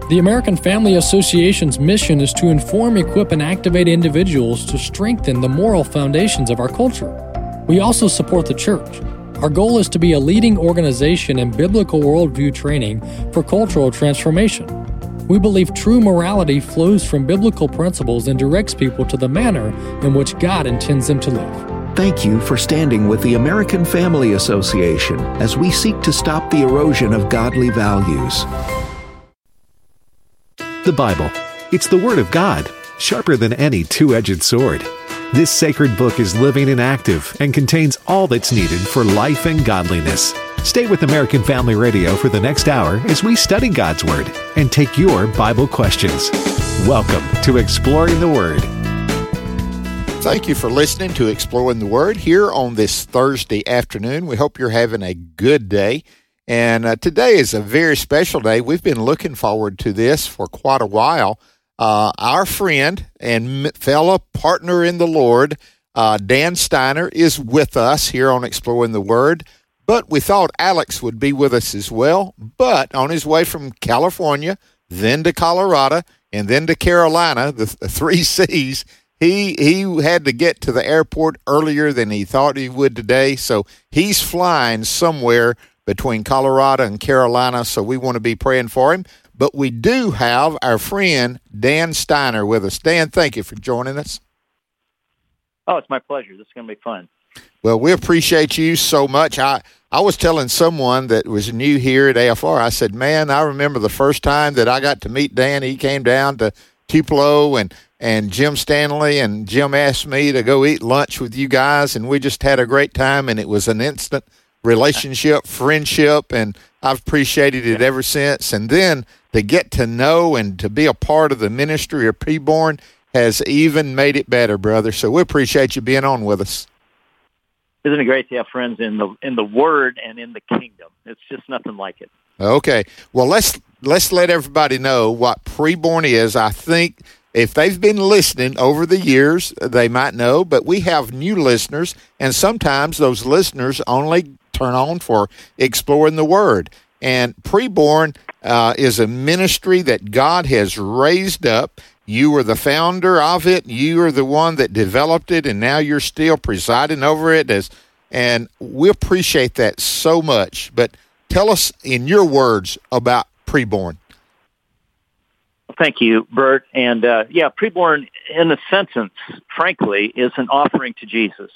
The American Family Association's mission is to inform, equip, and activate individuals to strengthen the moral foundations of our culture. We also support the church. Our goal is to be a leading organization in biblical worldview training for cultural transformation. We believe true morality flows from biblical principles and directs people to the manner in which God intends them to live. Thank you for standing with the American Family Association as we seek to stop the erosion of godly values. The Bible. It's the Word of God, sharper than any two-edged sword. This sacred book is living and active and contains all that's needed for life and godliness. Stay with American Family Radio for the next hour as we study God's Word and take your Bible questions. Welcome to Exploring the Word. Thank you for listening to Exploring the Word here on this Thursday afternoon. We hope you're having a good day. And today is a very special day. We've been looking forward to this for quite a while. Our friend and fellow partner in the Lord, Dan Steiner, is with us here on Exploring the Word. But we thought Alex would be with us as well. But on his way from California, then to Colorado, and then to Carolina, the three C's, he had to get to the airport earlier than he thought he would today. So he's flying somewhere between Colorado and Carolina, so we want to be praying for him. But we do have our friend Dan Steiner with us. Dan, thank you for joining us. Oh, it's my pleasure. This is going to be fun. Well, we appreciate you so much. I was telling someone that was new here at AFR, I said, man, I remember the first time that I got to meet Dan. He came down to Tupelo, and Jim Stanley, and Jim asked me to go eat lunch with you guys, and we just had a great time, and it was an instant relationship, friendship, and I've appreciated it ever since. And then to get to know and to be a part of the ministry of Preborn has even made it better, brother. So we appreciate you being on with us. Isn't it great to have friends in the Word and in the Kingdom? It's just nothing like it. Okay. Well, let's let everybody know what Preborn is. I think if they've been listening over the years, they might know, but we have new listeners, and sometimes those listeners only turn on for Exploring the Word. And Preborn is a ministry that God has raised up. You were the founder of it. You are the one that developed it, and now you're still presiding over it. And we appreciate that so much. But tell us in your words about Preborn. Thank you, Bert. And Preborn, in a sentence, frankly, is an offering to Jesus.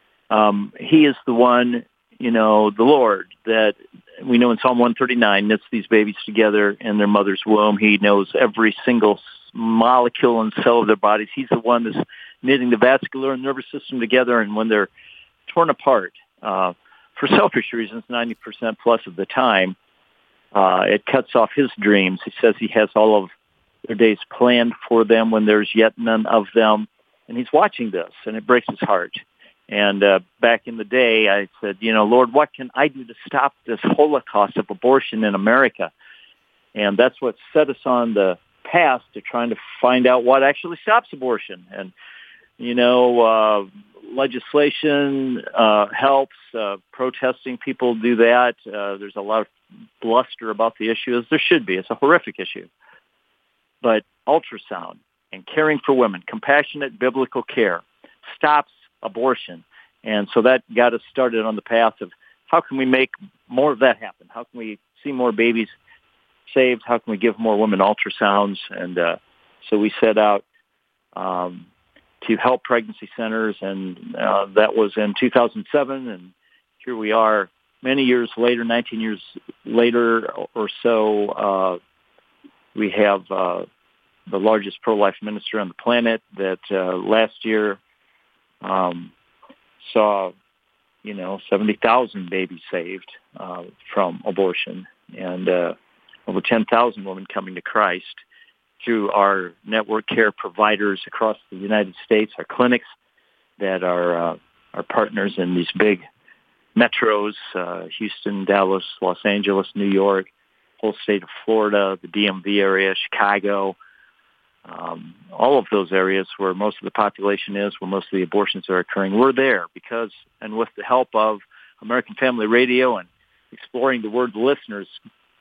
He is the one, the Lord, that we know in Psalm 139 knits these babies together in their mother's womb. He knows every single molecule and cell of their bodies. He's the one that's knitting the vascular and nervous system together, and when they're torn apart, for selfish reasons, 90% plus of the time, it cuts off his dreams. He says he has all of their days planned for them when there's yet none of them, and he's watching this, and it breaks his heart. And back in the day, I said, Lord, what can I do to stop this holocaust of abortion in America? And that's what set us on the path to trying to find out what actually stops abortion. And, legislation helps. Protesting people do that. There's a lot of bluster about the issue, as there should be. It's a horrific issue. But ultrasound and caring for women, compassionate biblical care, stops abortion. And so that got us started on the path of how can we make more of that happen? How can we see more babies saved? How can we give more women ultrasounds? And so we set out to help pregnancy centers, and that was in 2007. And here we are many years later, 19 years later or so. We have the largest pro-life ministry on the planet that last year saw, 70,000 babies saved from abortion, and over 10,000 women coming to Christ through our network care providers across the United States, our clinics that are our partners in these big metros, Houston, Dallas, Los Angeles, New York, whole state of Florida, the DMV area, Chicago, all of those areas where most of the population is, where most of the abortions are occurring. We're there because, and with the help of American Family Radio and Exploring the Word listeners,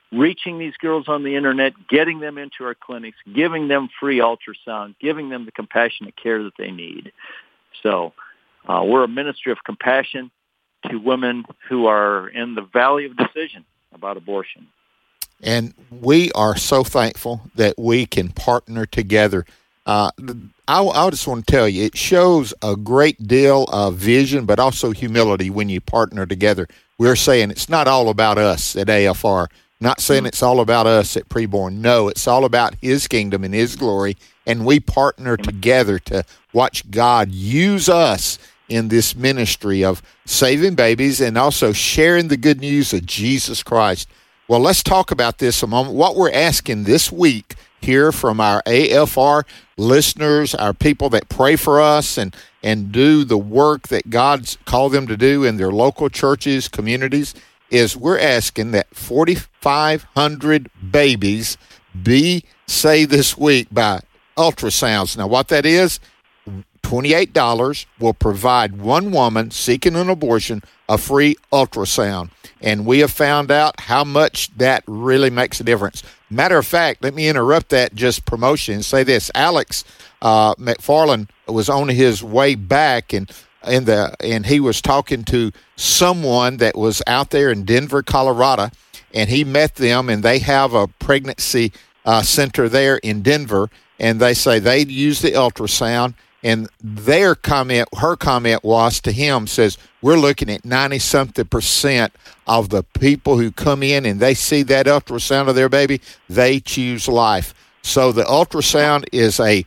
reaching these girls on the internet, getting them into our clinics, giving them free ultrasound, giving them the compassionate care that they need. So we're a ministry of compassion to women who are in the valley of decision about abortion. And we are so thankful that we can partner together. I just want to tell you, it shows a great deal of vision, but also humility when you partner together. We're saying it's not all about us at AFR. Not saying it's all about us at Preborn. No, it's all about His kingdom and His glory, and we partner together to watch God use us in this ministry of saving babies and also sharing the good news of Jesus Christ. Well, let's talk about this a moment. What we're asking this week here from our AFR listeners, our people that pray for us and do the work that God's called them to do in their local churches, communities, is we're asking that 4,500 babies be saved this week by ultrasounds. Now, what that is, $28 will provide one woman seeking an abortion a free ultrasound. And we have found out how much that really makes a difference. Matter of fact, let me interrupt that just promotion and say this. Alex McFarland was on his way back and he was talking to someone that was out there in Denver, Colorado, and he met them, and they have a pregnancy center there in Denver, and they say they use the ultrasound, and her comment was to him, says, we're looking at 90-something% of the people who come in and they see that ultrasound of their baby, they choose life. So the ultrasound is a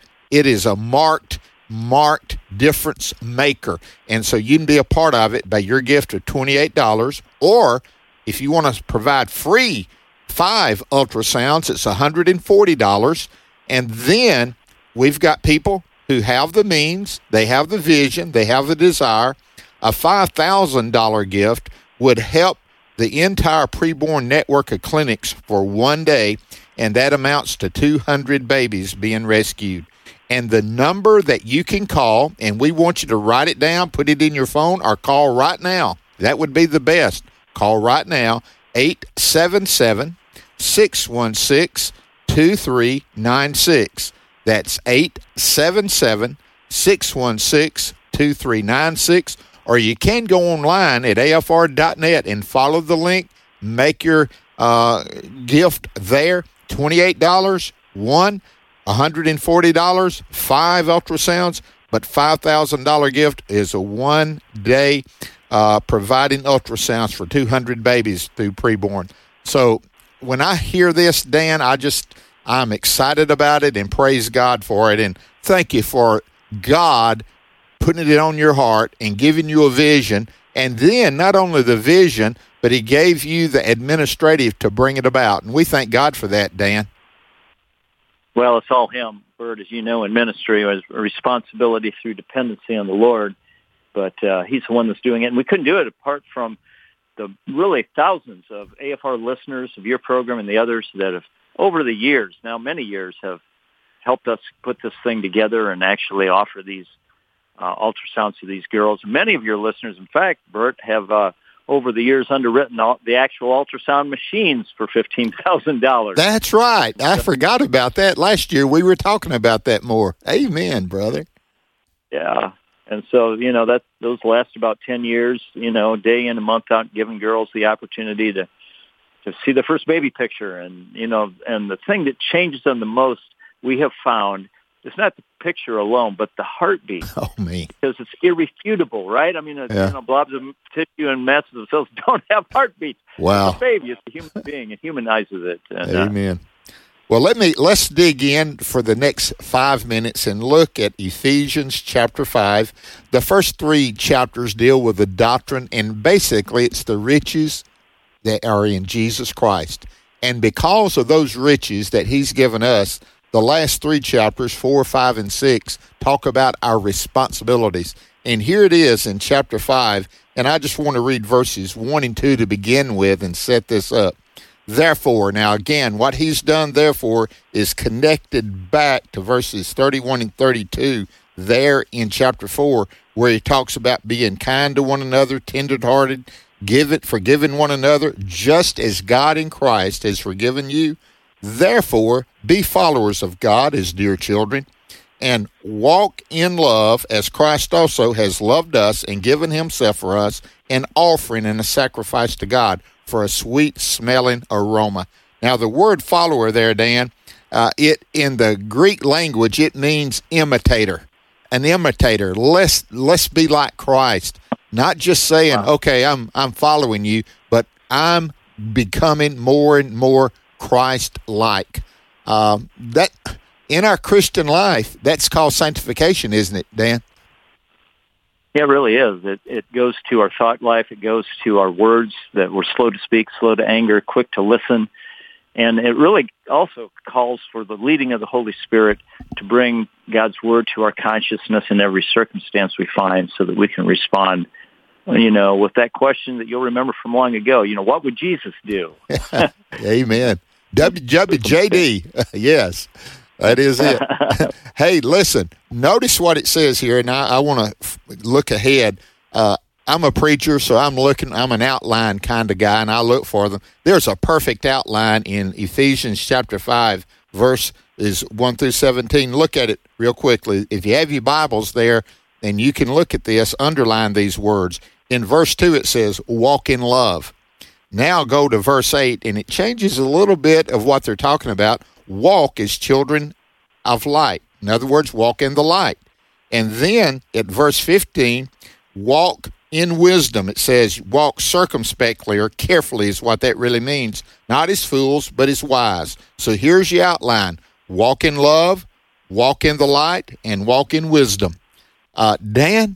marked difference maker. And so you can be a part of it by your gift of $28, or if you want to provide free 5 ultrasounds, it's $140. And then we've got people who have the means, they have the vision, they have the desire. A $5,000 gift would help the entire preborn network of clinics for one day, and that amounts to 200 babies being rescued. And the number that you can call, and we want you to write it down, put it in your phone, or call right now. That would be the best. Call right now, 877-616-2396. That's 877-616-2396. Or you can go online at afr.net and follow the link. Make your gift there. $28, one. $140, 5 ultrasounds, but $5,000 gift is a one-day providing ultrasounds for 200 babies through preborn. So when I hear this, Dan, I'm excited about it and praise God for it. And thank you for God putting it on your heart and giving you a vision. And then not only the vision, but He gave you the administrative to bring it about. And we thank God for that, Dan. Well, it's all Him, Bert, as you know, in ministry, has a responsibility through dependency on the Lord, but He's the one that's doing it. And we couldn't do it apart from the really thousands of AFR listeners of your program and the others that have, over the years, now many years, have helped us put this thing together and actually offer these ultrasounds to these girls. Many of your listeners, in fact, Bert, have over the years underwritten the actual ultrasound machines for $15,000. That's right. I forgot about that. Last year we were talking about that more. Amen, brother. Yeah. And so, those last about 10 years, day in and month out, giving girls the opportunity to see the first baby picture. And, and the thing that changes them the most, we have found, it's not the picture alone, but the heartbeat. Oh, me. Because it's irrefutable, right? I mean, blobs of tissue and masses of cells don't have heartbeats. Wow. It's a baby. It's a human being. It humanizes it. And, Amen. Well, let's dig in for the next 5 minutes and look at Ephesians chapter 5. The first 3 chapters deal with the doctrine, and basically it's the riches that are in Jesus Christ. And because of those riches that He's given us, the last 3 chapters, 4, 5, and 6, talk about our responsibilities. And here it is in chapter 5, and I just want to read verses 1 and 2 to begin with and set this up. Therefore, now again, what He's done, therefore, is connected back to verses 31 and 32 there in chapter 4, where He talks about being kind to one another, tender-hearted, forgiving one another, just as God in Christ has forgiven you. Therefore, be followers of God as dear children, and walk in love as Christ also has loved us and given himself for us, an offering and a sacrifice to God for a sweet-smelling aroma. Now, the word follower there, Dan, it in the Greek language, it means imitator. An imitator. Let's be like Christ. Not just saying, okay, I'm following you, but I'm becoming more and more Christ-like. That in our Christian life, that's called sanctification, isn't it, Dan? Yeah, it really is. It goes to our thought life. It goes to our words, that we're slow to speak, slow to anger, quick to listen. And it really also calls for the leading of the Holy Spirit to bring God's Word to our consciousness in every circumstance we find, so that we can respond, with that question that you'll remember from long ago. What would Jesus do? Amen. WWJD. Yes, that is it. Hey, listen, notice what it says here, and I want to look ahead. I'm a preacher, so I'm an outline kind of guy, and I look for them. There's a perfect outline in Ephesians chapter 5, verses 1 through 17. Look at it real quickly. If you have your Bibles there, then you can look at this, underline these words. In verse 2, it says, walk in love. Now go to verse 8, and it changes a little bit of what they're talking about. Walk as children of light. In other words, walk in the light. And then at verse 15, walk in wisdom. It says walk circumspectly or carefully is what that really means. Not as fools, but as wise. So here's your outline. Walk in love, walk in the light, and walk in wisdom. Dan,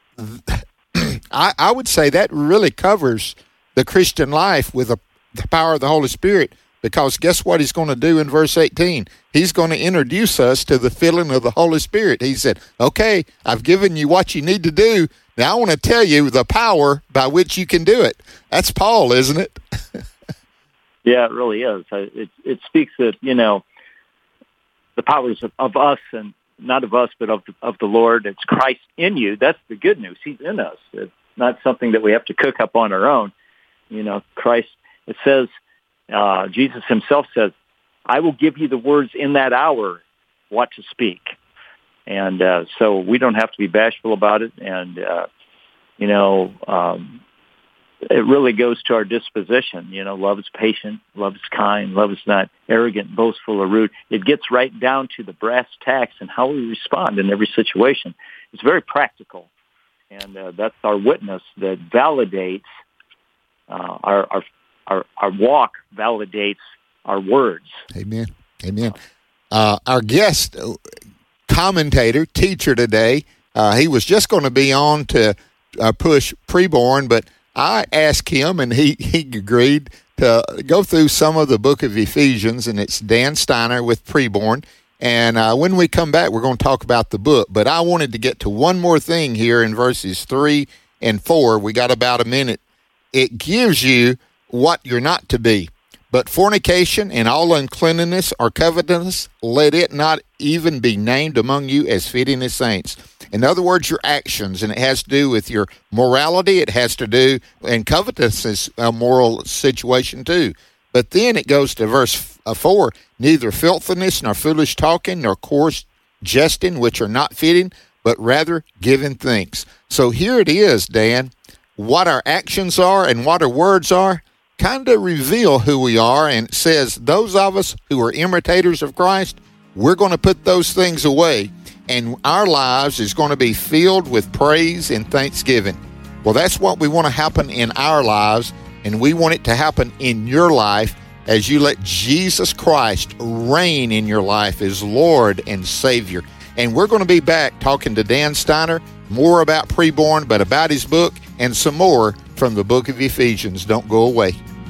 I would say that really covers the Christian life with the power of the Holy Spirit, because guess what he's going to do in verse 18? He's going to introduce us to the filling of the Holy Spirit. He said, okay, I've given you what you need to do. Now I want to tell you the power by which you can do it. That's Paul, isn't it? Yeah, it really is. It speaks that, the powers of us, and not of us, but of the Lord. It's Christ in you. That's the good news. He's in us. It's not something that we have to cook up on our own. Christ, it says, Jesus himself says, I will give you the words in that hour what to speak. And so we don't have to be bashful about it. And, it really goes to our disposition. Love is patient, love is kind, love is not arrogant, boastful, or rude. It gets right down to the brass tacks and how we respond in every situation. It's very practical. And that's our witness that validates our walk, validates our words. Amen. Amen. Our guest commentator, teacher today, he was just going to be on to push preborn, but I asked him, and he agreed to go through some of the book of Ephesians, and it's Dan Steiner with preborn. And when we come back, we're going to talk about the book. But I wanted to get to one more thing here in verses 3 and 4. We got about a minute. It gives you what you're not to be. But fornication and all uncleanness or covetousness, let it not even be named among you as fitting as saints. In other words, your actions, and it has to do with your morality. It has to do, and covetousness is a moral situation too. But then it goes to verse 4, neither filthiness, nor foolish talking, nor coarse jesting, which are not fitting, but rather giving thanks. So here it is, Dan, what our actions are and what our words are kind of reveal who we are. And it says those of us who are imitators of Christ, we're going to put those things away, and our lives is going to be filled with praise and thanksgiving. Well, that's what we want to happen in our lives, and we want it to happen in your life as you let Jesus Christ reign in your life as Lord and Savior. And we're going to be back talking to Dan Steiner, more about preborn, but about his book, and some more from the book of Ephesians. Don't go away.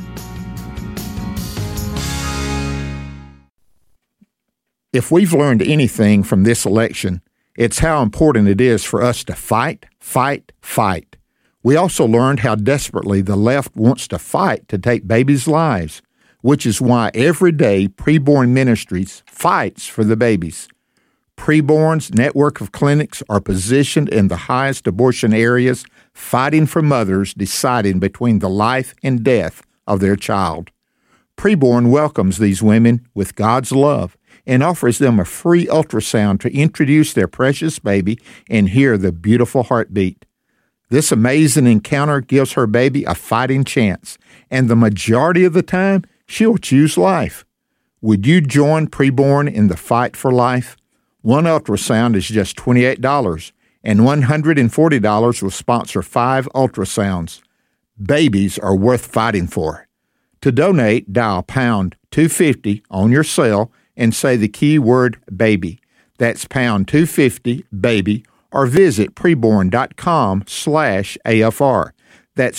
If we've learned anything from this election, it's how important it is for us to fight, fight, fight. We also learned how desperately the left wants to fight to take babies' lives, which is why every day Preborn Ministries fights for the babies. Preborn's network of clinics are positioned in the highest abortion areas, fighting for mothers deciding between the life and death of their child. Preborn welcomes these women with God's love and offers them a free ultrasound to introduce their precious baby and hear the beautiful heartbeat. This amazing encounter gives her baby a fighting chance, and the majority of the time, she'll choose life. Would you join Preborn in the fight for life? One ultrasound is just $28, and $140 will sponsor 5 ultrasounds. Babies are worth fighting for. To donate, dial pound 250 on your cell and say the keyword baby. That's pound 250 baby, or visit preborn.com/AFR. That's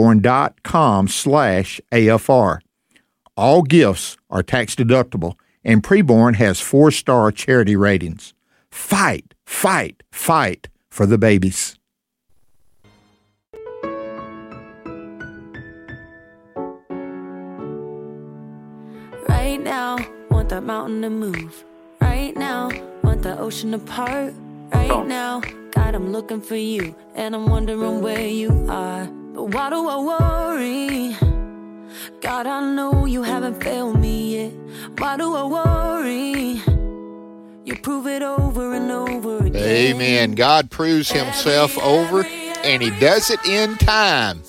preborn.com/AFR. All gifts are tax deductible, and Preborn has 4-star charity ratings. Fight, fight, fight for the babies. Right now, want that mountain to move. Right now, want the ocean to part. Right now, God, I'm looking for you, and I'm wondering where you are. But why do I worry? God, I know you haven't failed me yet. Why do I worry? You prove it over and over again. Amen. God proves himself over, and he does it in time.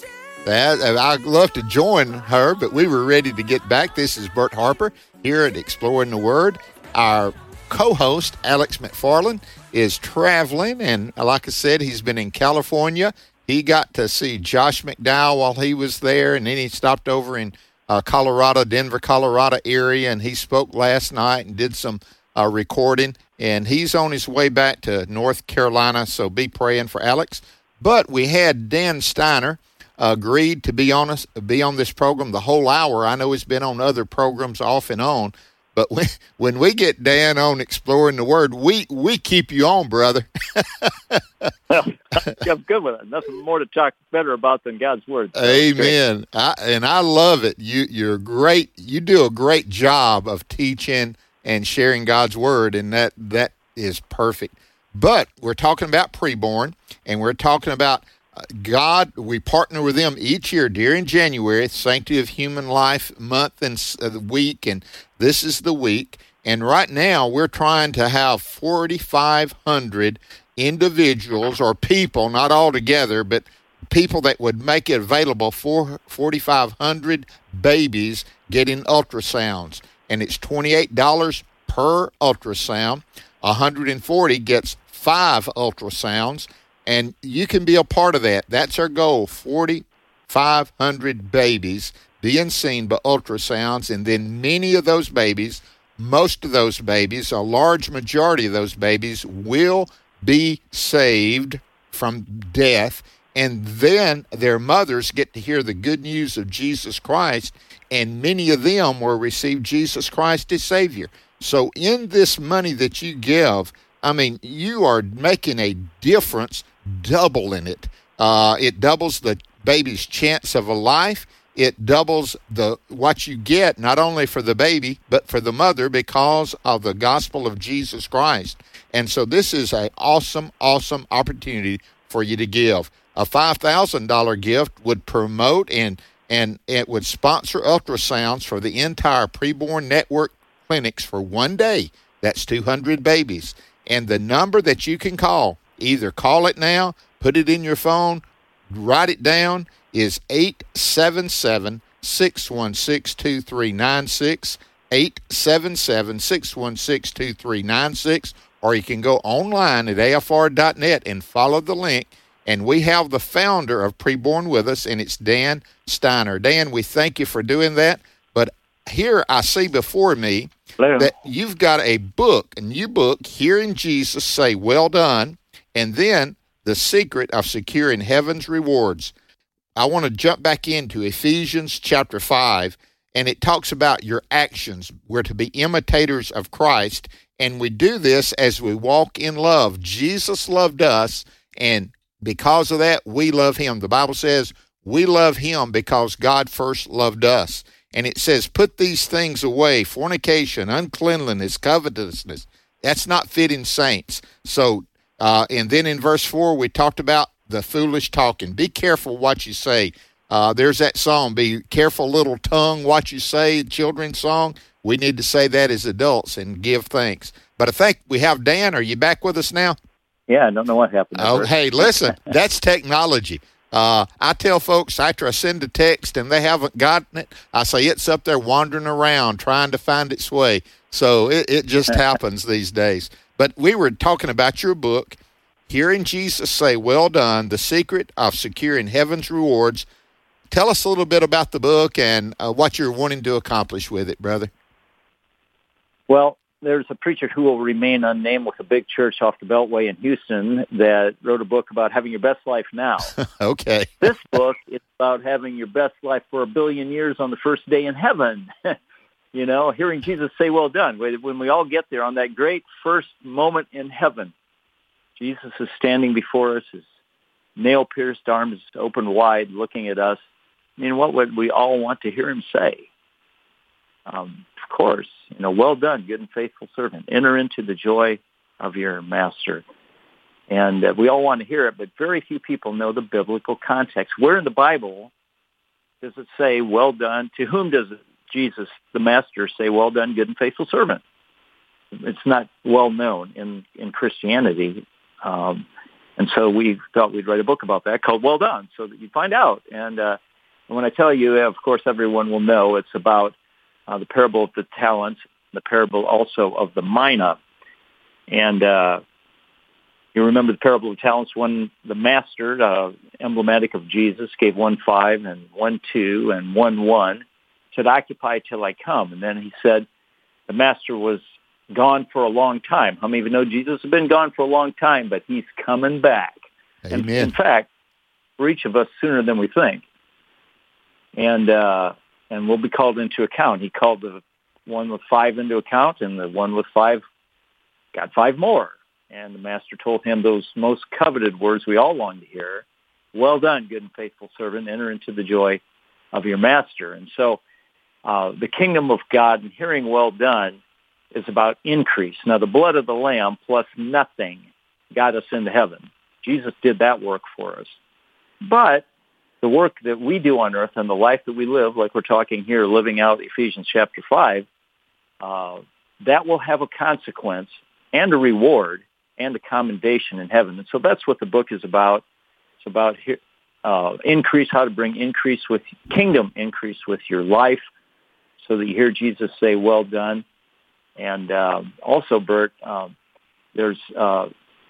I'd love to join her, but we were ready to get back. This is Bert Harper here at Exploring the Word. Our co-host, Alex McFarland, is traveling, and like I said, he's been in California. He got to see Josh McDowell while he was there, and then he stopped over in Colorado, Denver, Colorado area, and he spoke last night and did some recording, and he's on his way back to North Carolina, so be praying for Alex. But we had Dan Steiner agreed to be on this program the whole hour. I know he's been on other programs off and on, but when we get Dan on Exploring the Word, we keep you on, brother. Well, I'm good with it. Nothing more to talk better about than God's Word. So amen. I love it. You're great. You do a great job of teaching and sharing God's Word, and that is perfect. But we're talking about Preborn, and we're talking about God. We partner with them each year during January, Sanctity of Human Life month and the week, and this is the week. And right now, we're trying to have 4,500 individuals or people, not all together, but people that would make it available for 4,500 babies getting ultrasounds. And it's $28 per ultrasound. 140 gets 5 ultrasounds, and you can be a part of that. That's our goal, 4,500 babies being seen by ultrasounds, and then many of those babies, most of those babies, a large majority of those babies will be saved from death, and then their mothers get to hear the good news of Jesus Christ, and many of them will receive Jesus Christ as Savior. So in this money that you give, I mean, you are making a difference, doubling it. It doubles the baby's chance of a life. It doubles what you get, not only for the baby, but for the mother, because of the gospel of Jesus Christ. And so this is an awesome, awesome opportunity for you to give. A $5,000 gift would promote and it would sponsor ultrasounds for the entire Preborn Network clinics for one day. That's 200 babies. And the number that you can call, either call it now, put it in your phone, write it down, is 877-616-2396, 877-616-2396, or you can go online at afr.net and follow the link. And we have the founder of Preborn with us, and it's Dan Steiner. Dan, we thank you for doing that. But here I see before me that you've got a book, a new book, Hearing Jesus Say, Well Done, and then The Secret of Securing Heaven's Rewards. I want to jump back into Ephesians chapter 5, and it talks about your actions. We're to be imitators of Christ, and we do this as we walk in love. Jesus loved us, and because of that, we love him. The Bible says we love him because God first loved us. And it says, put these things away, fornication, uncleanliness, covetousness, That's not fitting saints. So, and then in verse 4, we talked about the foolish talking. Be careful what you say. There's that song, be careful little tongue what you say, children's song. We need to say that as adults and give thanks. But I think we have Dan. Are you back with us now? Yeah, I don't know what happened. Oh, hey, listen, that's technology. I tell folks after I send a text and they haven't gotten it, I say it's up there wandering around trying to find its way. So it just happens these days. But we were talking about your book, Hearing Jesus Say, Well Done, The Secret of Securing Heaven's Rewards. Tell us a little bit about the book and what you're wanting to accomplish with it, brother. Well, there's a preacher who will remain unnamed with a big church off the Beltway in Houston that wrote a book about having your best life now. Okay. This book is about having your best life for 1 billion years on the first day in heaven. You know, hearing Jesus say, well done. When we all get there on that great first moment in heaven, Jesus is standing before us, his nail-pierced arms open wide, looking at us. I mean, what would we all want to hear him say? Of course, you know, well done, good and faithful servant. Enter into the joy of your master. And we all want to hear it, but very few people know the biblical context. Where in the Bible does it say, well done? To whom does Jesus, the master, say, well done, good and faithful servant? It's not well known in Christianity. And so we thought we'd write a book about that called Well Done, so that you find out. And when I tell you, of course, everyone will know it's about the parable of the talents, the parable also of the mina. And you remember the parable of the talents when the master, emblematic of Jesus, gave 1 5 and 1 2 and 1 1, said, occupy till I come. And then he said the master was gone for a long time. How many of you know Jesus has been gone for a long time, but he's coming back? Amen. And in fact, for each of us sooner than we think. And we'll be called into account. He called the one with 5 into account, and the one with 5 got 5 more. And the master told him those most coveted words we all long to hear. Well done, good and faithful servant. Enter into the joy of your master. And so the kingdom of God and hearing well done is about increase. Now, the blood of the Lamb plus nothing got us into heaven. Jesus did that work for us. But the work that we do on earth and the life that we live, like we're talking here, living out Ephesians chapter 5, that will have a consequence and a reward and a commendation in heaven. And so that's what the book is about. It's about increase, how to bring increase with kingdom increase with your life so that you hear Jesus say, well done. And also, Bert, there's a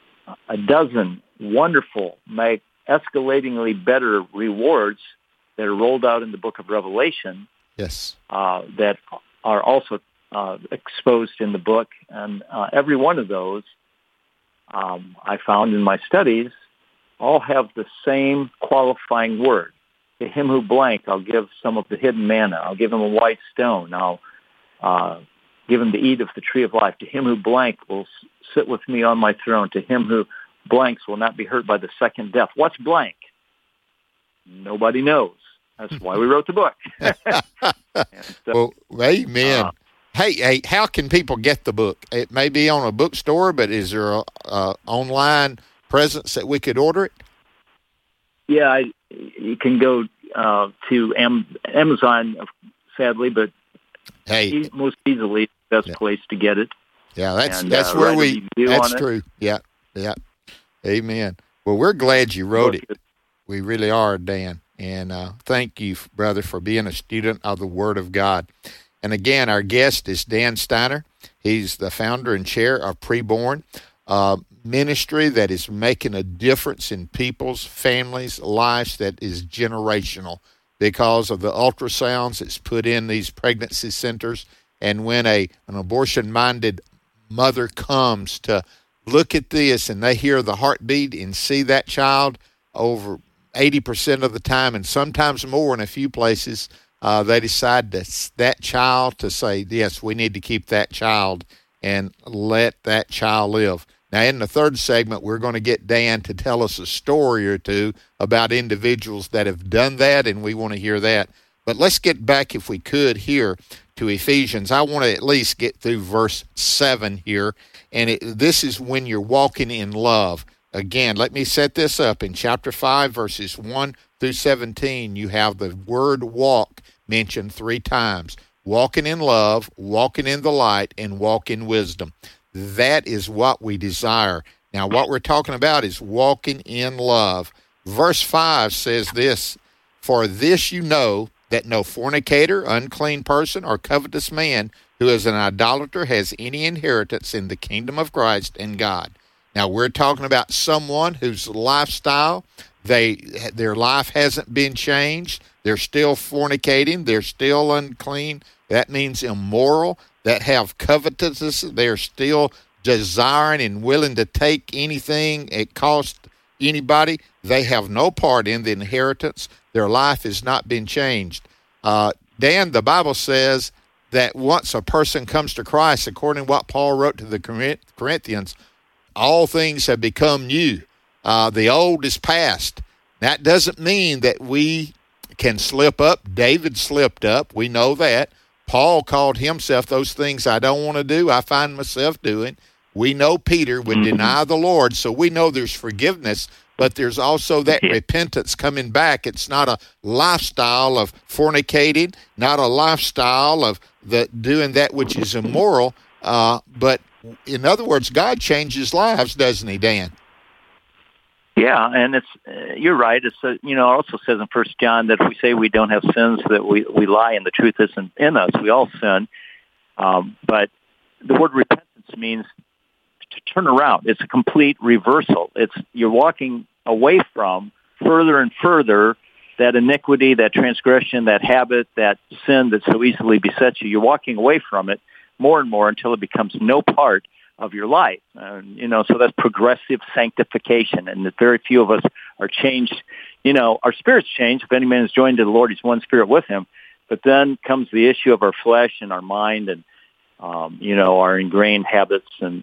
dozen wonderful, escalatingly better rewards that are rolled out in the book of Revelation. Yes. That are also exposed in the book. And every one of those, I found in my studies, all have the same qualifying word. To him who blank, I'll give some of the hidden manna. I'll give him a white stone. I'll give him to eat of the tree of life. To him who blank will sit with me on my throne. To him who blanks will not be hurt by the second death. What's blank? Nobody knows. That's why we wrote the book. So, well, amen. Hey, how can people get the book? It may be on a bookstore, but is there a online presence that we could order it? Yeah, you can go to Amazon, sadly, but most easily the best place to get it. Yeah, that's where that's true. Yeah. Amen. Well, we're glad you wrote it. We really are, Dan. And thank you, brother, for being a student of the Word of God. And again, our guest is Dan Steiner. He's the founder and chair of Preborn, ministry that is making a difference in people's families' lives that is generational because of the ultrasounds that's put in these pregnancy centers. And when an abortion-minded mother comes to look at this and they hear the heartbeat and see that child over 80% of the time, and sometimes more in a few places, they decide that child to say, yes, we need to keep that child and let that child live. Now, in the third segment, we're going to get Dan to tell us a story or two about individuals that have done that, and we want to hear that. But let's get back, if we could, here to Ephesians. I want to at least get through verse 7 here, and this is when you're walking in love. Again, let me set this up. In chapter 5, verses 1 through 17, you have the word walk mentioned 3 times. Walking in love, walking in the light, and walk in wisdom. That is what we desire. Now, what we're talking about is walking in love. Verse 5 says this, "For this you know, that no fornicator, unclean person, or covetous man who is an idolater has any inheritance in the kingdom of Christ and God." Now, we're talking about someone whose lifestyle, their life hasn't been changed. They're still fornicating. They're still unclean. That means immoral. That have covetousness. They're still desiring and willing to take anything it costs anybody. They have no part in the inheritance. Their life has not been changed. Dan, the Bible says that once a person comes to Christ, according to what Paul wrote to the Corinthians, all things have become new. The old is past. That doesn't mean that we can slip up. David slipped up. We know that. Paul called himself, "Those things I don't want to do, I find myself doing." We know Peter would deny the Lord, so we know there's forgiveness, but there's also that repentance coming back. It's not a lifestyle of fornicating, not a lifestyle of doing that which is immoral, but in other words, God changes lives, doesn't he, Dan? Yeah, and you're right. It's also says in 1 John that if we say we don't have sins, that we lie and the truth isn't in us. We all sin, but the word repentance means to turn around. It's a complete reversal. You're walking away from further and further that iniquity, that transgression, that habit, that sin that so easily besets you. You're walking away from it more and more until it becomes no part of your life. So that's progressive sanctification, and that very few of us are changed. Our spirits change. If any man is joined to the Lord, he's one spirit with him. But then comes the issue of our flesh and our mind and, our ingrained habits and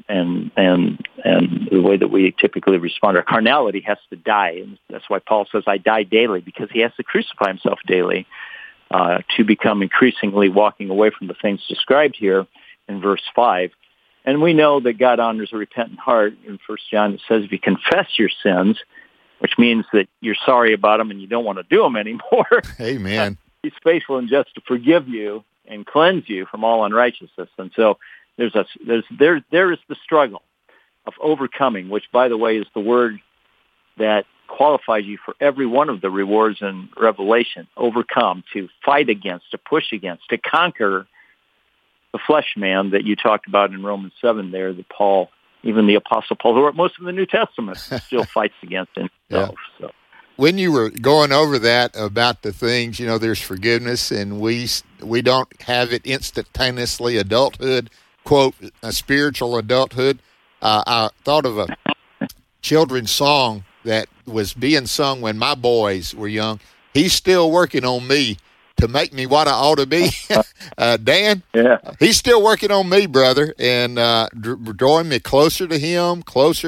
the way that we typically respond. Our carnality has to die. And that's why Paul says, "I die daily," because he has to crucify himself daily to become increasingly walking away from the things described here in verse 5. And we know that God honors a repentant heart. In 1 John, it says if you confess your sins, which means that you're sorry about them and you don't want to do them anymore. Amen. He's faithful and just to forgive you and cleanse you from all unrighteousness. And so there is the struggle of overcoming, which, by the way, is the word that qualifies you for every one of the rewards in Revelation. Overcome, to fight against, to push against, to conquer the flesh man that you talked about in Romans 7 there, that Paul, even the Apostle Paul, who wrote most of the New Testament, still fights against himself. Yeah. So. When you were going over that about the things, there's forgiveness, and we don't have it instantaneously. Adulthood, quote, a spiritual adulthood. I thought of a children's song that was being sung when my boys were young. He's still working on me to make me what I ought to be. Dan, yeah. He's still working on me, brother, and drawing me closer to him.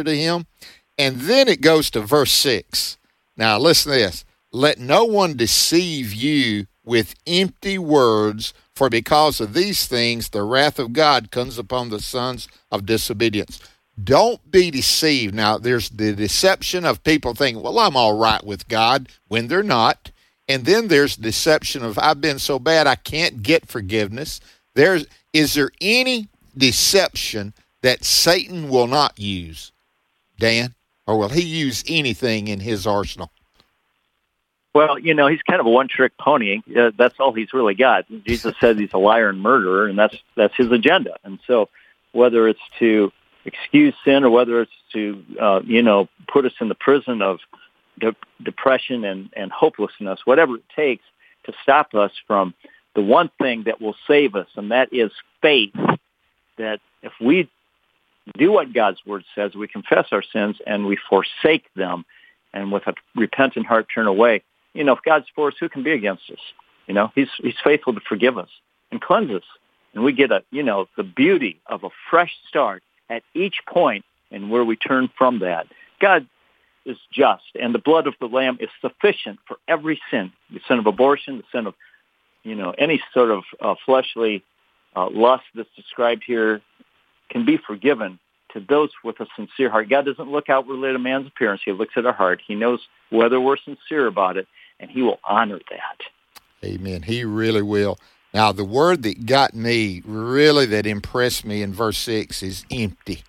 And then it goes to verse 6. Now, listen to this. "Let no one deceive you with empty words, for because of these things the wrath of God comes upon the sons of disobedience." Don't be deceived. Now, there's the deception of people thinking, well, I'm all right with God, when they're not. And then there's deception of, I've been so bad I can't get forgiveness. Is there any deception that Satan will not use, Dan? Or will he use anything in his arsenal? Well, he's kind of a one-trick pony. That's all he's really got. Jesus says he's a liar and murderer, and that's his agenda. And so whether it's to excuse sin or whether it's to, put us in the prison of depression and hopelessness, whatever it takes to stop us from the one thing that will save us, and that is faith, that if we do what God's word says, we confess our sins and we forsake them, and with a repentant heart turn away. If God's for us, who can be against us? He's faithful to forgive us and cleanse us, and we get the beauty of a fresh start at each point and where we turn from that. God is just, and the blood of the Lamb is sufficient for every sin: the sin of abortion, the sin of any sort of fleshly lust that's described here can be forgiven to those with a sincere heart. God doesn't look outwardly at a man's appearance. He looks at our heart. He knows whether we're sincere about it, and he will honor that. Amen. He really will. Now, the word that got me, really that impressed me in verse 6 is empty.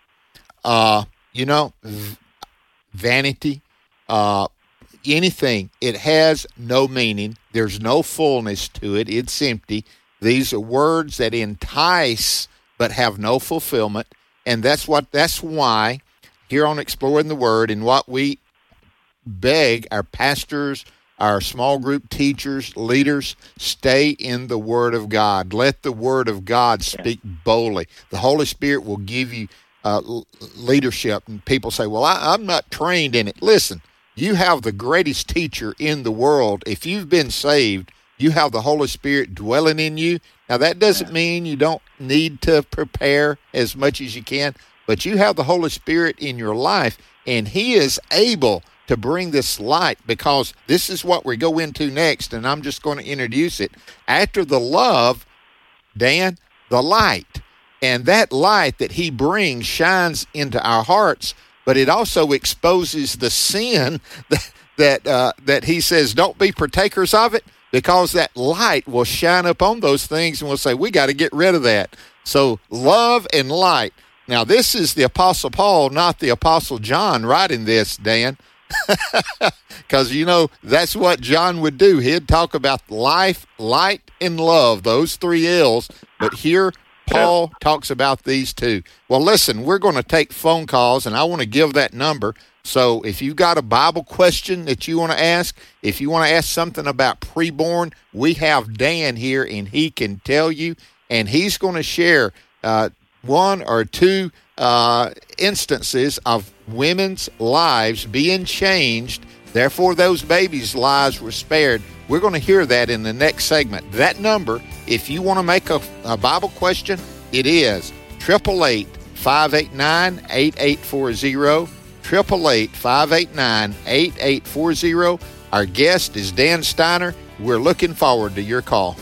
Vanity, anything. It has no meaning. There's no fullness to it. It's empty. These are words that entice but have no fulfillment. And that's why here on Exploring the Word, and what we beg our pastors, our small group teachers, leaders, stay in the Word of God. Let the Word of God speak boldly. The Holy Spirit will give you leadership. And people say, well, I'm not trained in it. Listen, you have the greatest teacher in the world. If you've been saved, you have the Holy Spirit dwelling in you. Now, that doesn't mean you don't need to prepare as much as you can, but you have the Holy Spirit in your life, and He is able to bring this light, because this is what we go into next, and I'm just going to introduce it. After the love, Dan, the light. And that light that He brings shines into our hearts, but it also exposes the sin that He says, don't be partakers of it, because that light will shine upon those things, and we'll say, we got to get rid of that. So love and light. Now, this is the Apostle Paul, not the Apostle John, writing this, Dan. Because, that's what John would do. He'd talk about life, light, and love, those 3 L's. But here, Paul talks about these 2. Well, listen, we're going to take phone calls, and I want to give that number. So if you've got a Bible question that you want to ask, if you want to ask something about preborn, we have Dan here, and he can tell you, and he's going to share 1 or 2 instances of women's lives being changed. Therefore, those babies' lives were spared. We're going to hear that in the next segment. That number, if you want to make a Bible question, it is 888-589-8840. 888-589-8840. Our guest is Dan Steiner. We're looking forward to your call.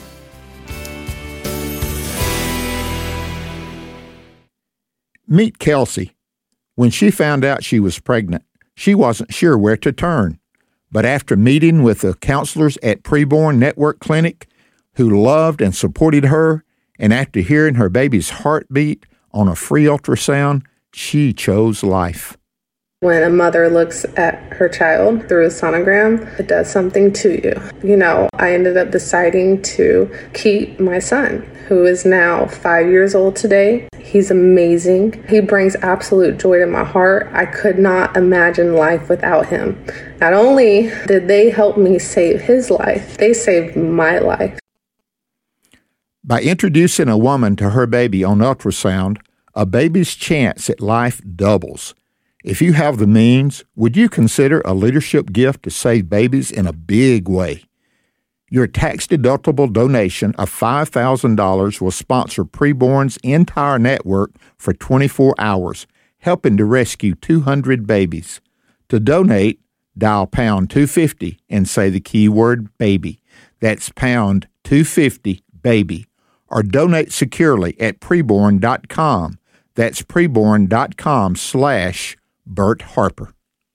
Meet Kelsey. When she found out she was pregnant, she wasn't sure where to turn. But after meeting with the counselors at Preborn Network Clinic, who loved and supported her, and after hearing her baby's heartbeat on a free ultrasound, she chose life. When a mother looks at her child through a sonogram, it does something to you. I ended up deciding to keep my son, who is now 5 years old today. He's amazing. He brings absolute joy to my heart. I could not imagine life without him. Not only did they help me save his life, they saved my life. By introducing a woman to her baby on ultrasound, a baby's chance at life doubles. If you have the means, would you consider a leadership gift to save babies in a big way? Your tax-deductible donation of $5,000 will sponsor Preborn's entire network for 24 hours, helping to rescue 200 babies. To donate, dial pound 250 and say the keyword baby. That's pound 250 baby. Or donate securely at preborn.com. That's preborn.com/Bert Harper.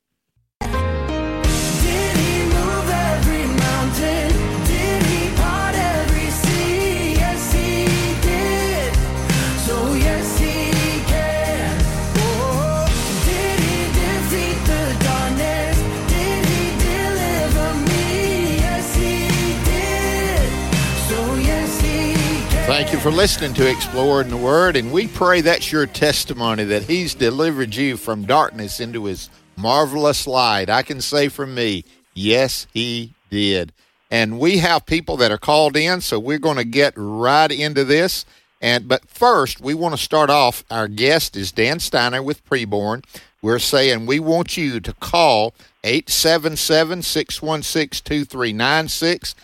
Thank you for listening to Exploring the Word, and we pray that's your testimony, that He's delivered you from darkness into His marvelous light. I can say from me, yes, He did. And we have people that are called in, so we're going to get right into this. But first, we want to start off. Our guest is Dan Steiner with Preborn. We're saying we want you to call 877-616-2396,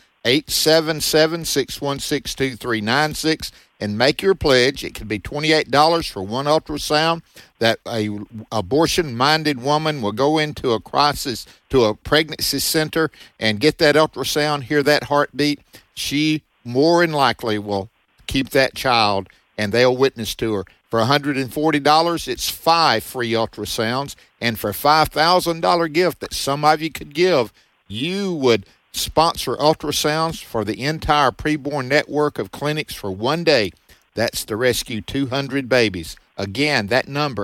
877-616-2396, and make your pledge. It could be $28 for one ultrasound. That a abortion-minded woman will go into a crisis, to a pregnancy center, and get that ultrasound, hear that heartbeat. She more than likely will keep that child, and they'll witness to her. For $140, it's 5 free ultrasounds, and for a $5,000 gift that some of you could give, you would sponsor ultrasounds for the entire preborn network of clinics for one day. That's to rescue 200 babies. Again, that number,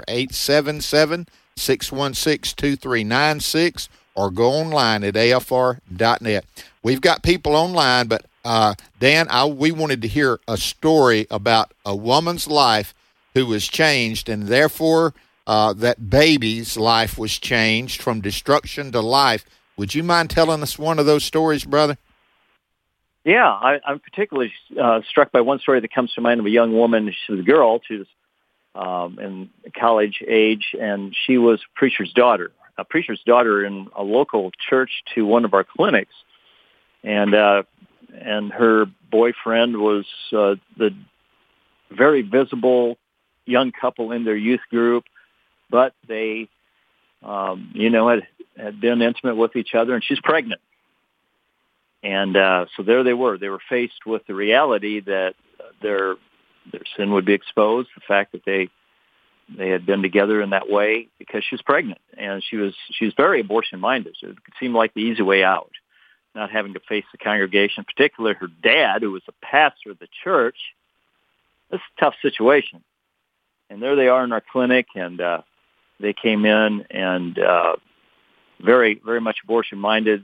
877-616-2396, or go online at afr.net. We've got people online, but Dan, we wanted to hear a story about a woman's life who was changed, and therefore that baby's life was changed from destruction to life. Would you mind telling us one of those stories, brother? Yeah, I'm particularly struck by one story that comes to mind of a young woman. She was a girl. She was in college age, and she was a preacher's daughter in a local church to one of our clinics. And her boyfriend was the very visible young couple in their youth group, but they, had been intimate with each other, and she's pregnant. And so there they were. They were faced with the reality that their sin would be exposed, the fact that they had been together in that way because she was pregnant, and she was very abortion-minded. So it seemed like the easy way out, not having to face the congregation, particularly her dad, who was the pastor of the church. This is a tough situation. And there they are in our clinic, and they came in and very, very much abortion-minded.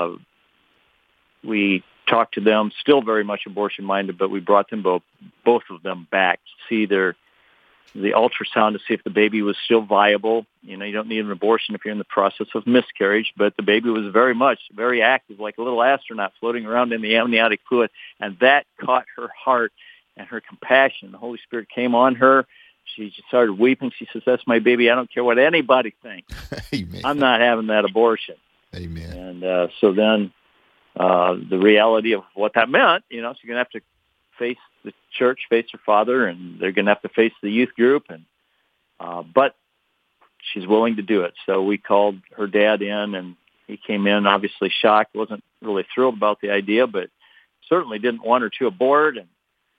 We talked to them, still very much abortion-minded, but we brought them both of them back to see the ultrasound to see if the baby was still viable. You don't need an abortion if you're in the process of miscarriage, but the baby was very active, like a little astronaut floating around in the amniotic fluid, and that caught her heart and her compassion. The Holy Spirit came on her. She just started weeping. She says, "That's my baby. I don't care what anybody thinks. Amen. I'm not having that abortion." Amen. And so then the reality of what that meant, she's going to have to face the church, face her father, and they're going to have to face the youth group. And but she's willing to do it. So we called her dad in, and he came in, obviously shocked, wasn't really thrilled about the idea, but certainly didn't want her to abort. And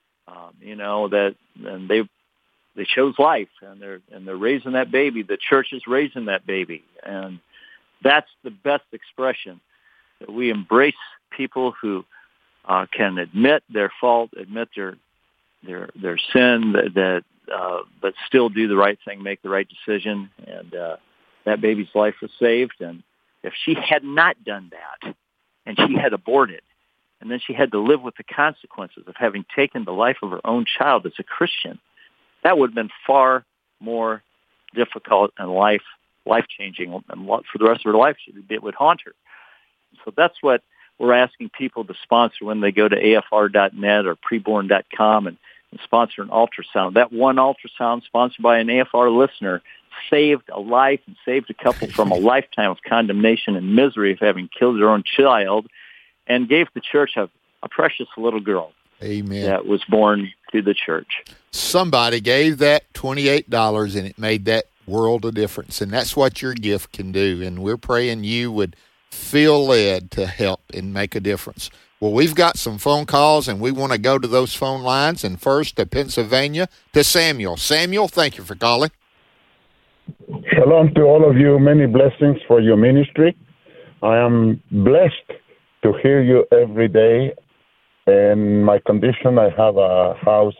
they chose life, and they're raising that baby. The church is raising that baby, and that's the best expression. That we embrace people who can admit their fault, admit their sin, but still do the right thing, make the right decision, and that baby's life was saved. And if she had not done that, and she had aborted, and then she had to live with the consequences of having taken the life of her own child as a Christian, that would have been far more difficult and life-changing, and for the rest of her life, it would haunt her. So that's what we're asking people to sponsor when they go to afr.net or preborn.com and sponsor an ultrasound. That one ultrasound sponsored by an AFR listener saved a life and saved a couple from a lifetime of condemnation and misery of having killed their own child, and gave the church a precious little girl. Amen. That was born to the church. Somebody gave that $28, and it made that world of difference, and that's what your gift can do. And we're praying you would feel led to help and make a difference. Well, we've got some phone calls, and we want to go to those phone lines. And first to Pennsylvania, to Samuel. Samuel, thank you for calling. Shalom to all of you. Many blessings for your ministry. I am blessed to hear you every day. In my condition, I have a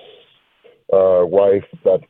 wife that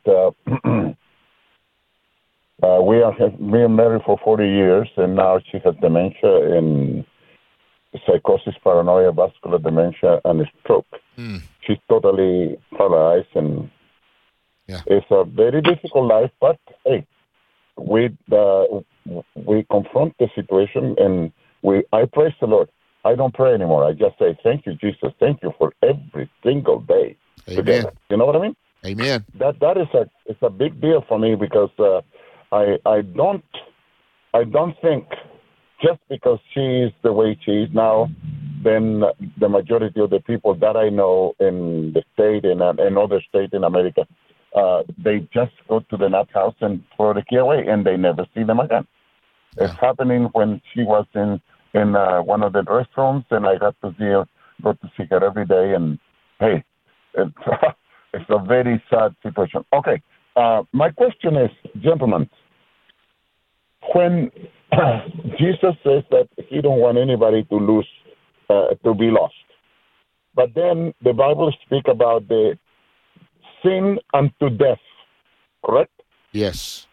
we are married for 40 years, and now she has dementia and psychosis, paranoia, vascular dementia, and a stroke. She's totally paralyzed, and it's a very difficult life. But hey, we confront the situation, and I praise the Lord. I don't pray anymore. I just say, "Thank you, Jesus. Thank you for every single day." Amen. Together. You know what I mean? Amen. That is a big deal for me, because I don't think just because she is the way she is now, then the majority of the people that I know in the state and other states in America, they just go to the nut house and throw the key away, and they never see them again. Yeah. It's happening when she was in one of the restrooms, and I got to see go to see her every day, and hey, it's a very sad situation. Okay, my question is, gentlemen, when Jesus says that he don't want anybody to lose, to be lost, but then the Bible speaks about the sin unto death, correct? Yes.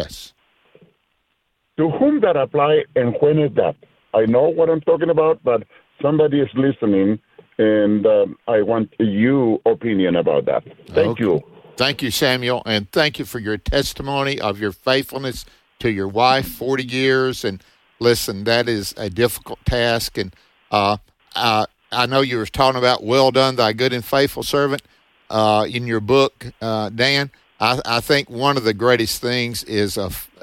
To whom that apply, and when is that? I know what I'm talking about, but somebody is listening, and I want your opinion about that. Thank you. Thank you, Samuel, and thank you for your testimony of your faithfulness to your wife, 40 years. And listen, that is a difficult task. And I know you were talking about well done, thy good and faithful servant, in your book, Dan. I think one of the greatest things is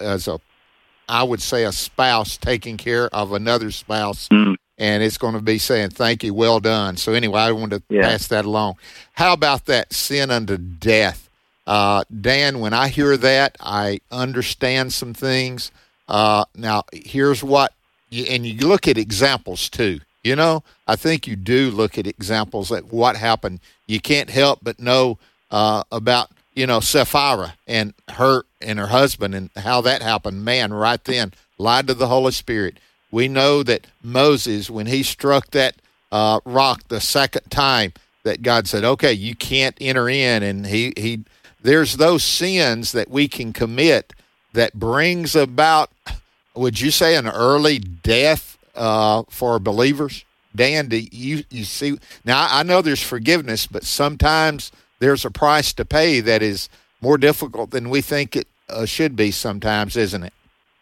I would say a spouse taking care of another spouse, and it's going to be saying, thank you, well done. So anyway, I wanted to pass that along. How about that sin unto death? Dan, when I hear that, I understand some things. Now, here's what, and you look at examples too. You know, I think you do look at examples at what happened. You can't help but know about, Sapphira and her husband and how that happened. Man, right then, lied to the Holy Spirit. We know that Moses, when he struck that rock the second time, that God said, okay, you can't enter in. And there's those sins that we can commit that brings about, would you say, an early death for believers? Dan, do you see? Now, I know there's forgiveness, but sometimes there's a price to pay that is more difficult than we think it should be sometimes, isn't it?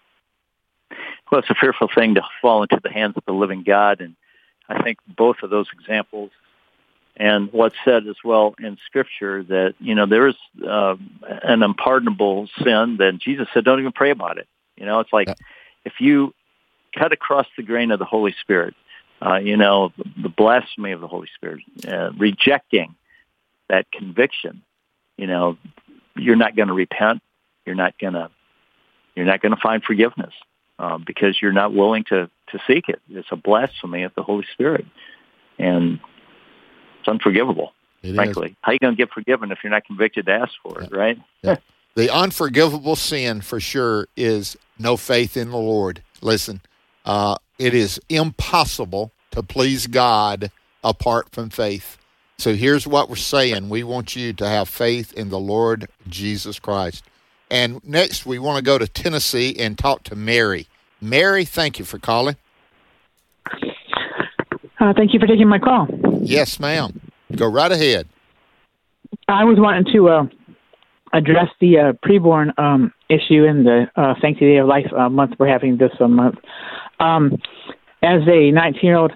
Well, it's a fearful thing to fall into the hands of the living God, and I think both of those examples and what's said as well in Scripture that, there is an unpardonable sin, then Jesus said, don't even pray about it. It's like if you cut across the grain of the Holy Spirit, the blasphemy of the Holy Spirit, rejecting that conviction, you're not going to repent. You're not going to find forgiveness because you're not willing to seek it. It's a blasphemy of the Holy Spirit, and it's unforgivable. Frankly, how are you going to get forgiven if you're not convicted to ask for it? Right? Yeah. The unforgivable sin, for sure, is no faith in the Lord. Listen, it is impossible to please God apart from faith. So here's what we're saying. We want you to have faith in the Lord Jesus Christ. And next, we want to go to Tennessee and talk to Mary. Mary, thank you for calling. Thank you for taking my call. Yes, ma'am. Go right ahead. I was wanting to address the preborn issue in the Sanctity of Life month we're having this month. As a 19-year-old,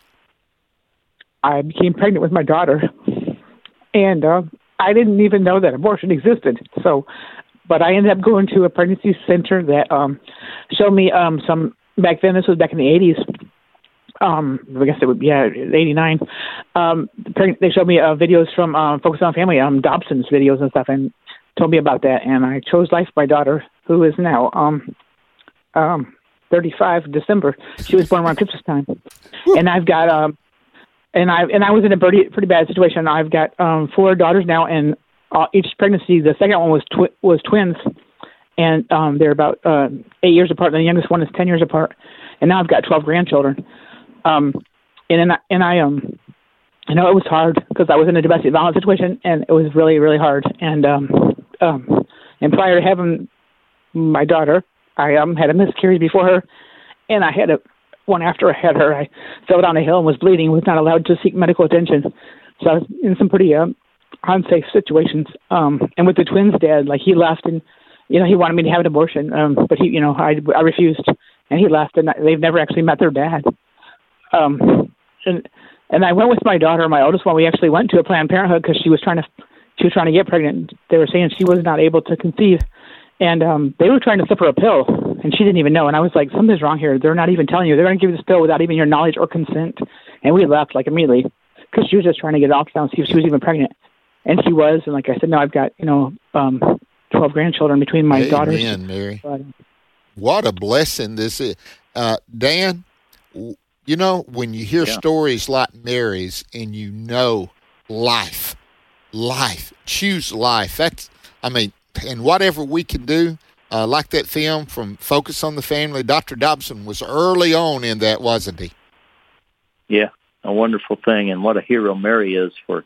I became pregnant with my daughter, and I didn't even know that abortion existed. But I ended up going to a pregnancy center that showed me some, back then, this was back in the 80s, I guess it would be, 89. They showed me videos from Focus on Family, Dobson's videos and stuff, and told me about that. And I chose life for my daughter, who is now 35 December. She was born around Christmas time. And I've got... And I was in a pretty bad situation. I've got 4 daughters now, and each pregnancy, the second one was twins, and they're about 8 years apart. And the youngest one is 10 years apart, and now I've got 12 grandchildren. I know it was hard because I was in a domestic violence situation, and it was really, really hard. And prior to having my daughter, I had a miscarriage before her, and I had one after I had her. I fell down a hill and was bleeding, was not allowed to seek medical attention. So I was in some pretty unsafe situations. And with the twins' dad, like, he left and, he wanted me to have an abortion. But he, I refused, and he left, and they've never actually met their dad. And I went with my daughter, my oldest one. We actually went to a Planned Parenthood because she was trying to get pregnant. They were saying she was not able to conceive. And they were trying to slip her a pill, and she didn't even know. And I was like, something's wrong here. They're not even telling you. They're going to give you this pill without even your knowledge or consent. And we left, like, immediately because she was just trying to get it off down, see if she was even pregnant. And she was. And like I said, now I've got, 12 grandchildren between my daughters. Amen, Mary. What a blessing this is. Dan, You know, when you hear stories like Mary's and you know life, choose life. And whatever we can do, like that film from Focus on the Family, Dr. Dobson was early on in that, wasn't he? Yeah, a wonderful thing. And what a hero Mary is for,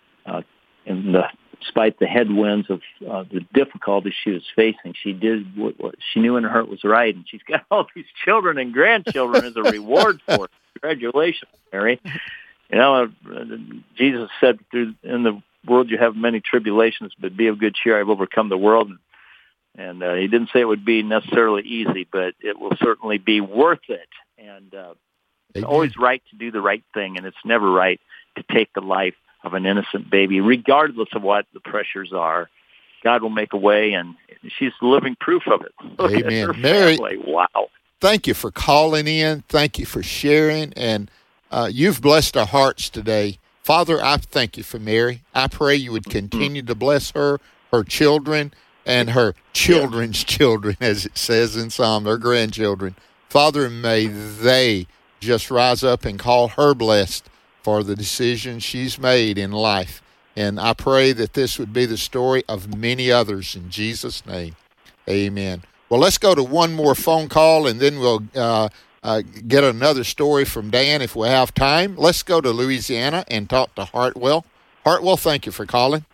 despite the headwinds of the difficulties she was facing, she did what she knew in her heart was right, and she's got all these children and grandchildren as a reward for it. Congratulations, Mary. You know, Jesus said, in the world you have many tribulations, but be of good cheer, I've overcome the world. And he didn't say it would be necessarily easy, but it will certainly be worth it. And it's always right to do the right thing, and it's never right to take the life of an innocent baby, regardless of what the pressures are. God will make a way, and she's living proof of it. Look Amen. at her Mary, family. Wow. Thank you for calling in. Thank you for sharing, and you've blessed our hearts today. Father, I thank you for Mary. I pray you would continue to bless her, her children, and her children's children, as it says in Psalm, her grandchildren. Father, may they just rise up and call her blessed for the decisions she's made in life. And I pray that this would be the story of many others in Jesus' name. Amen. Well, let's go to one more phone call, and then we'll get another story from Dan if we have time. Let's go to Louisiana and talk to Hartwell. Hartwell, thank you for calling.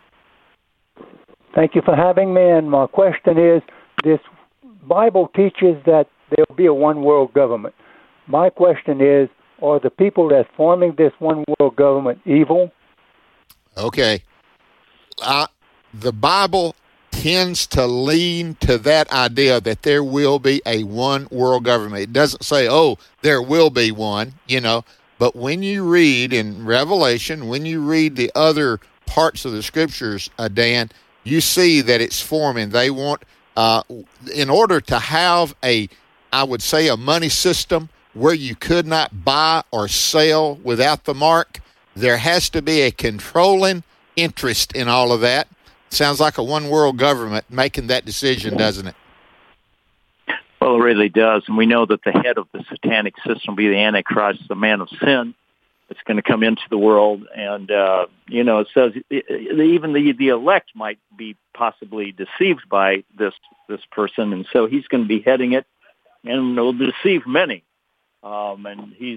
Thank you for having me. And my question is, this Bible teaches that there will be a one-world government. My question is, are the people that forming this one-world government evil? Okay. The Bible tends to lean to that idea that there will be a one-world government. It doesn't say, there will be one, But when you read in Revelation, when you read the other parts of the Scriptures, Dan, you see that it's forming. They want, in order to have a money system where you could not buy or sell without the mark, there has to be a controlling interest in all of that. Sounds like a one-world government making that decision, doesn't it? Well, it really does. And we know that the head of the satanic system will be the Antichrist, the man of sin. It's going to come into the world. And, it says even the elect might be possibly deceived by this person. And so he's going to be heading it and will deceive many. And he's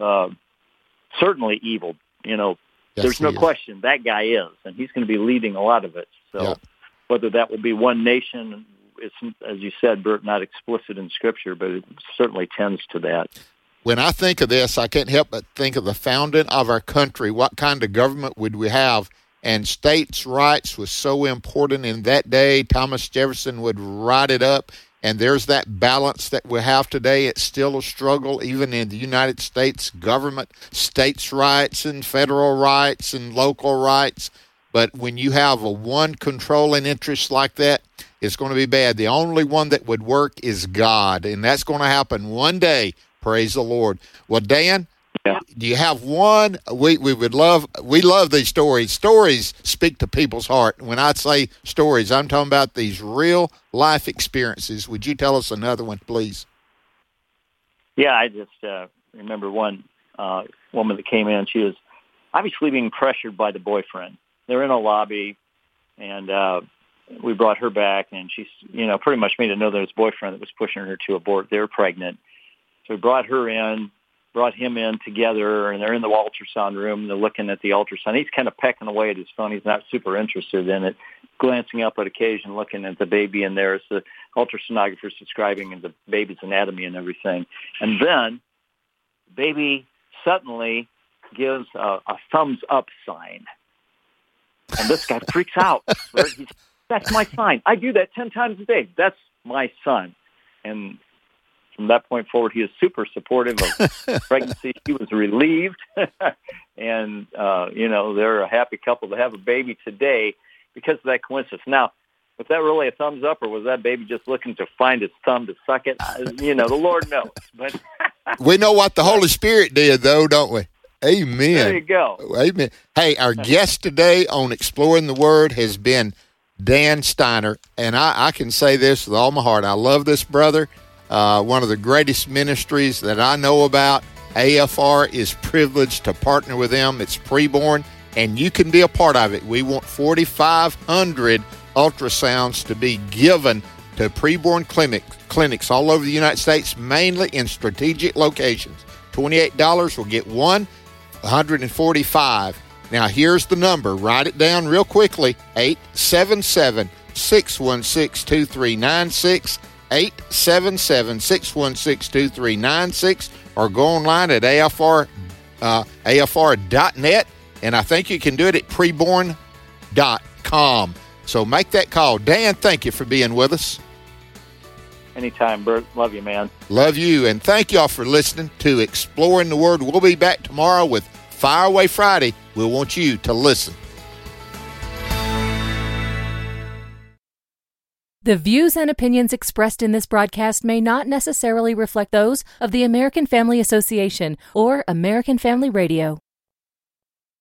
certainly evil. Yes, there's no question that guy is, and he's going to be leading a lot of it. So whether that will be one nation, it's, as you said, Bert, not explicit in Scripture, but it certainly tends to that. When I think of this, I can't help but think of the founding of our country. What kind of government would we have? And states' rights was so important in that day. Thomas Jefferson would write it up. And there's that balance that we have today. It's still a struggle, even in the United States government, states' rights and federal rights and local rights. But when you have a one controlling interest like that, it's going to be bad. The only one that would work is God, and that's going to happen one day. Praise the Lord. Well, Dan, do you have one? We love these stories. Stories speak to people's heart. When I say stories, I'm talking about these real life experiences. Would you tell us another one, please? Yeah, I just remember one woman that came in. She was obviously being pressured by the boyfriend. They're in a lobby, and we brought her back, and she's, pretty much made it know that it was boyfriend that was pushing her to abort. They were pregnant. So we brought him in together, and they're in the ultrasound room, and they're looking at the ultrasound. He's kind of pecking away at his phone. He's not super interested in it, glancing up at occasion, looking at the baby, and there's the ultrasonographer's describing the baby's anatomy and everything. And then the baby suddenly gives a thumbs up sign. And this guy freaks out. That's my sign. I do that 10 times a day. That's my son. And from that point forward, he is super supportive of pregnancy. He was relieved. And, they're a happy couple to have a baby today because of that coincidence. Now, was that really a thumbs up, or was that baby just looking to find his thumb to suck it? The Lord knows. But we know what the Holy Spirit did, though, don't we? Amen. There you go. Amen. Hey, our guest today on Exploring the Word has been Dan Steiner, and I can say this with all my heart. I love this brother, one of the greatest ministries that I know about, AFR is privileged to partner with them. It's preborn, and you can be a part of it. We want 4,500 ultrasounds to be given to preborn clinics all over the United States, mainly in strategic locations. $28 will get one, $145. Now, here's the number. Write it down real quickly. 877-616-2396. 877-616-2396. Or go online at AFR.net. And I think you can do it at preborn.com. So make that call. Dan, thank you for being with us. Anytime, Bert. Love you, man. Love you. And thank y'all for listening to Exploring the Word. We'll be back tomorrow with Fire Away Friday. We'll want you to listen. The views and opinions expressed in this broadcast may not necessarily reflect those of the American Family Association or American Family Radio.